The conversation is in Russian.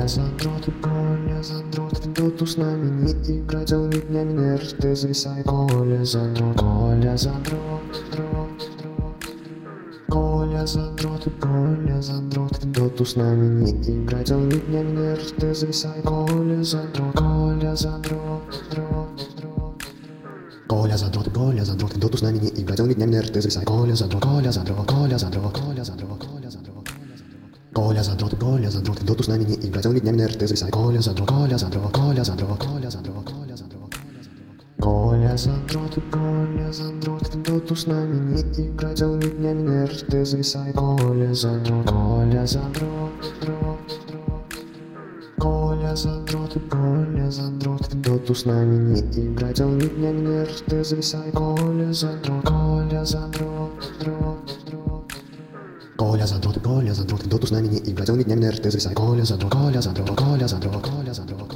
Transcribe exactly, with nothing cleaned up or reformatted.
Коля задрот, Коля задрот, кто тут с нами не играть, он ведь днями не ты зависай. Коля задрот, Коля задрот, Коля задрот, Коля задрот, кто тут с нами не играть, он ведь днями не ты зависай. Коля задрот, Коля задрот, Коля задрот, Коля задрот, кто тут с нами не играть, он ведь днями не ты зависай. Коля задрот, Коля задрот, Коля задрот, Коля задрот, Коля задрот. Коля задрот, Коля задрот, кто тут с нами не играть, он ведь днями не ты зависай. Коля задрот, Коля задрот, Коля задрот, Коля задрот, Коля задрот. Коля задрот, Коля задрот, кто тут с нами не играть, он ведь днями не ты зависай. Коля задрот, Коля задрот, Коля задрот, Коля задрот, кто тут с нами не играть, он ведь днями не ты зависай. Коля задрот, Коля задрот, Коля задрот, Коля задрот, кто тут с нами не играть, он ведь днями не ты зависай. Коля задрот, Коля задрот, Коля задрот, Коля задрот.